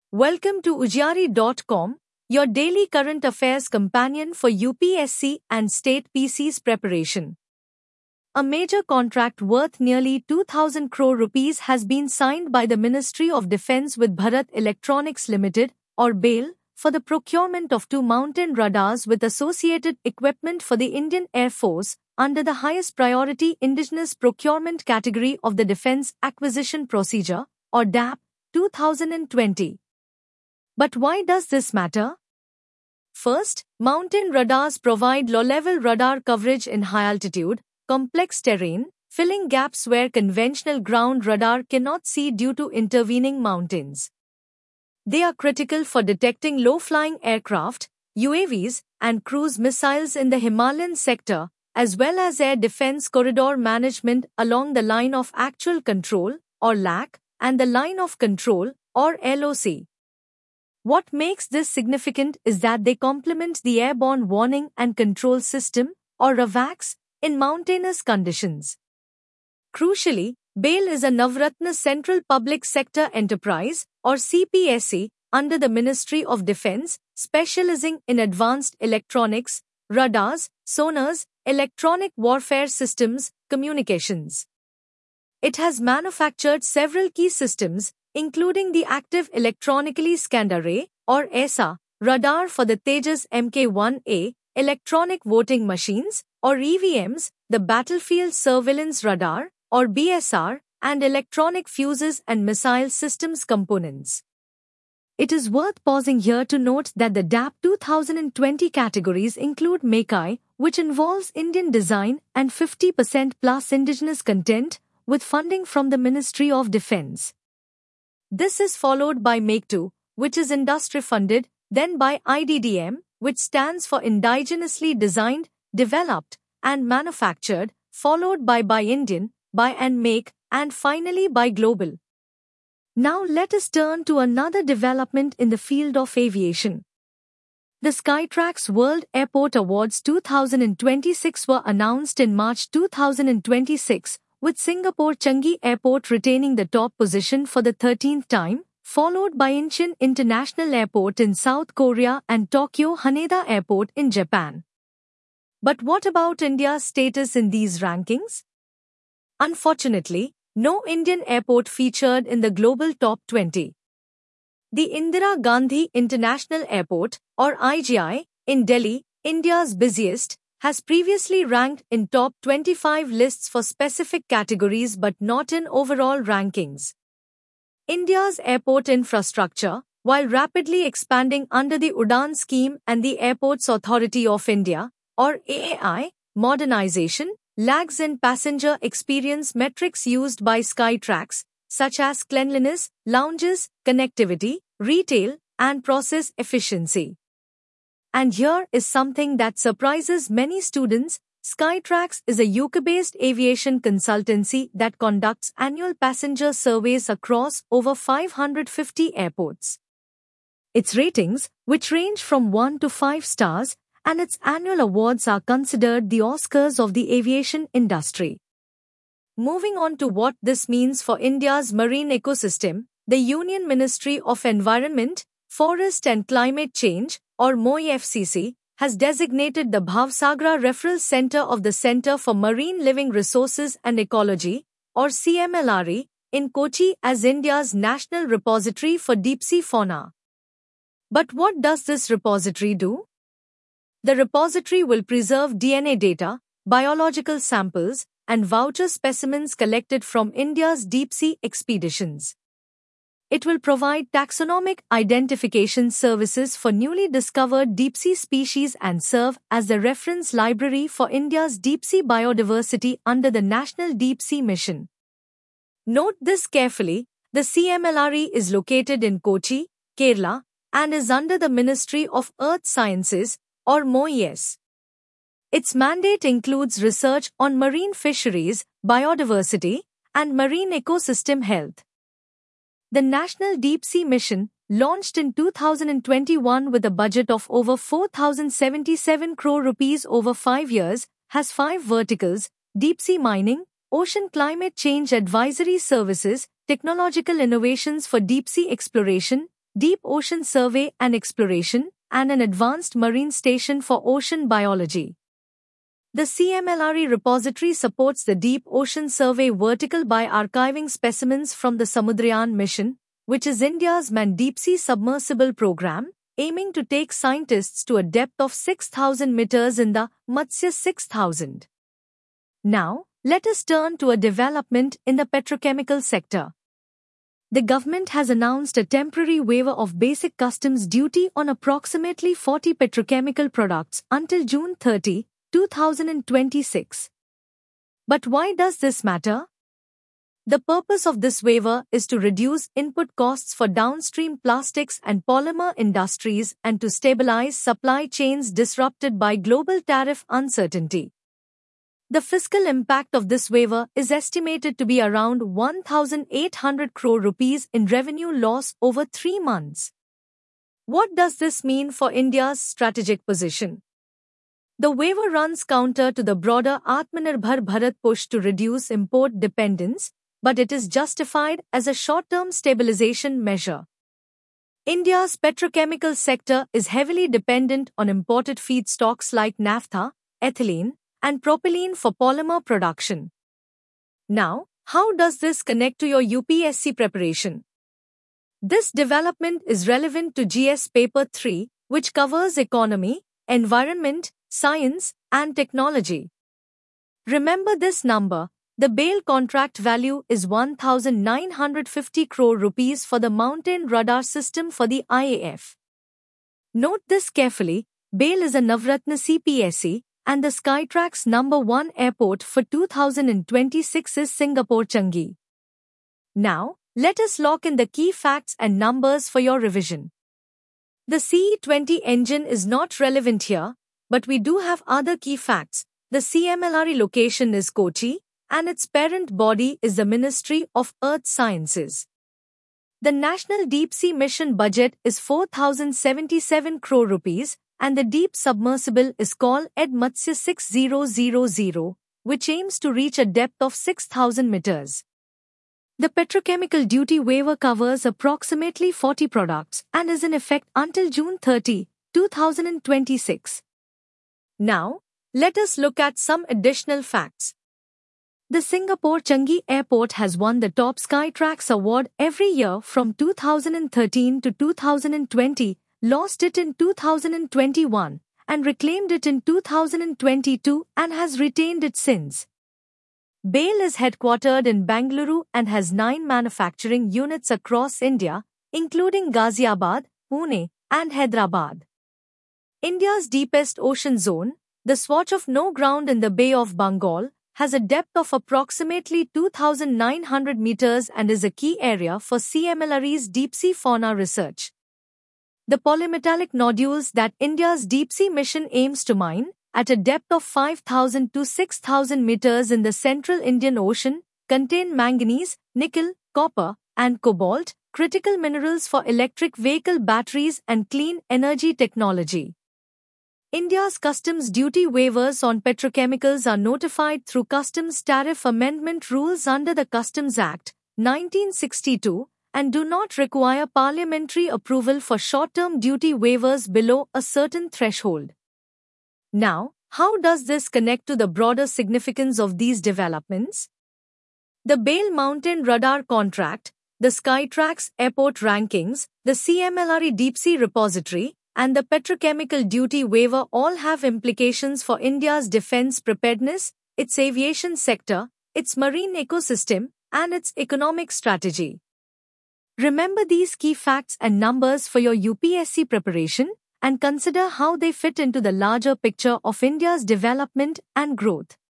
Welcome to Ujjari.com, your daily current affairs companion for UPSC and state PC's preparation. A major contract worth nearly 2,000 crore rupees has been signed by the Ministry of Defence with Bharat Electronics Limited, or BEL, for the procurement of 2 mountain radars with associated equipment for the Indian Air Force, under the highest priority indigenous procurement category of the Defence Acquisition Procedure, or DAP, 2020. But why does this matter? First, mountain radars provide low-level radar coverage in high-altitude, complex terrain, filling gaps where conventional ground radar cannot see due to intervening mountains. They are critical for detecting low-flying aircraft, UAVs, and cruise missiles in the Himalayan sector, as well as air defense corridor management along the line of actual control, or LAC, and the line of control, or LOC. What makes this significant is that they complement the Airborne Warning and Control System, or AWACS, in mountainous conditions. Crucially, BEL is a Navratna Central Public Sector Enterprise, or CPSE, under the Ministry of Defence, specializing in advanced electronics, radars, sonars, electronic warfare systems, communications. It has manufactured several key systems, including the Active Electronically Scanned Array, or ESA, radar for the Tejas Mk1A, electronic voting machines, or EVMs, the Battlefield Surveillance Radar, or BSR, and electronic fuses and missile systems components. It is worth pausing here to note that the DAP 2020 categories include Make-I, which involves Indian design and 50% plus indigenous content, with funding from the Ministry of Defence. This is followed by Make-II, which is industry-funded, then by IDDM, which stands for Indigenously Designed, Developed, and Manufactured, followed by Buy Indian, Buy and Make, and finally by Global. Now let us turn to another development in the field of aviation. The Skytrax World Airport Awards 2026 were announced in March 2026, with Singapore Changi Airport retaining the top position for the 13th time, followed by Incheon International Airport in South Korea and Tokyo Haneda Airport in Japan. But what about India's status in these rankings? Unfortunately, no Indian airport featured in the global top 20. The Indira Gandhi International Airport, or IGI, in Delhi, India's busiest, has previously ranked in top 25 lists for specific categories but not in overall rankings. India's airport infrastructure, while rapidly expanding under the UDAN scheme and the Airports Authority of India, or AAI, modernization, lags in passenger experience metrics used by Skytrax, such as cleanliness, lounges, connectivity, retail, and process efficiency. And here is something that surprises many students. Skytrax is a UK-based aviation consultancy that conducts annual passenger surveys across over 550 airports. Its ratings, which range from 1 to 5 stars, and its annual awards are considered the Oscars of the aviation industry. Moving on to what this means for India's marine ecosystem, the Union Ministry of Environment, Forest and Climate Change, or MoEFCC, has designated the Bhavsagra Referral Center of the Center for Marine Living Resources and Ecology, or CMLRE, in Kochi as India's national repository for deep-sea fauna. But what does this repository do? The repository will preserve DNA data, biological samples, and voucher specimens collected from India's deep-sea expeditions. It will provide taxonomic identification services for newly discovered deep-sea species and serve as the reference library for India's deep-sea biodiversity under the National Deep-Sea Mission. Note this carefully, the CMLRE is located in Kochi, Kerala, and is under the Ministry of Earth Sciences, or MoES. Its mandate includes research on marine fisheries, biodiversity, and marine ecosystem health. The National Deep Sea Mission, launched in 2021 with a budget of over 4,077 crore rupees over 5 years, has 5 verticals: deep sea mining, ocean climate change advisory services, technological innovations for deep sea exploration, Deep Ocean Survey and Exploration, and an advanced marine station for ocean biology. The CMLRE repository supports the Deep Ocean Survey vertical by archiving specimens from the Samudrayan mission, which is India's manned deep-sea submersible program, aiming to take scientists to a depth of 6,000 meters in the Matsya 6000. Now, let us turn to a development in the petrochemical sector. The government has announced a temporary waiver of basic customs duty on approximately 40 petrochemical products until June 30, 2026. But why does this matter? The purpose of this waiver is to reduce input costs for downstream plastics and polymer industries and to stabilize supply chains disrupted by global tariff uncertainty. The fiscal impact of this waiver is estimated to be around 1,800 crore rupees in revenue loss over 3 months. What does this mean for India's strategic position? The waiver runs counter to the broader Atmanirbhar Bharat push to reduce import dependence, but it is justified as a short-term stabilization measure. India's petrochemical sector is heavily dependent on imported feedstocks like naphtha, ethylene, and propylene for polymer production. Now, how does this connect to your UPSC preparation? This development is relevant to GS Paper 3, which covers economy, environment, science, and technology. Remember this number. The BALE contract value is 1,950 crore rupees for the Mountain Radar System for the IAF. Note this carefully. BALE is a Navratna CPSE, and the Skytrax number 1 airport for 2026 is Singapore Changi. Now, let us lock in the key facts and numbers for your revision. The CE20 engine is not relevant here, but we do have other key facts. The CMLRE location is Kochi, and its parent body is the Ministry of Earth Sciences. The National Deep Sea Mission budget is 4,077 crore rupees, and the deep submersible is called ED Matsya 6000, which aims to reach a depth of 6,000 meters. The petrochemical duty waiver covers approximately 40 products and is in effect until June 30, 2026. Now, let us look at some additional facts. The Singapore Changi Airport has won the top Skytrax award every year from 2013 to 2020, lost it in 2021, and reclaimed it in 2022 and has retained it since. BALE is headquartered in Bengaluru and has 9 manufacturing units across India, including Ghaziabad, Pune, and Hyderabad. India's deepest ocean zone, the swatch of no ground in the Bay of Bengal, has a depth of approximately 2,900 meters and is a key area for CMLRE's deep-sea fauna research. The polymetallic nodules that India's deep-sea mission aims to mine, at a depth of 5,000 to 6,000 meters in the central Indian Ocean, contain manganese, nickel, copper, and cobalt, critical minerals for electric vehicle batteries and clean energy technology. India's customs duty waivers on petrochemicals are notified through Customs Tariff Amendment rules under the Customs Act, 1962, and do not require parliamentary approval for short-term duty waivers below a certain threshold. Now, how does this connect to the broader significance of these developments? The BALE Mountain Radar contract, the Skytrax airport rankings, the CMLRE Deep Sea Repository, and the petrochemical duty waiver all have implications for India's defense preparedness, its aviation sector, its marine ecosystem, and its economic strategy. Remember these key facts and numbers for your UPSC preparation and consider how they fit into the larger picture of India's development and growth.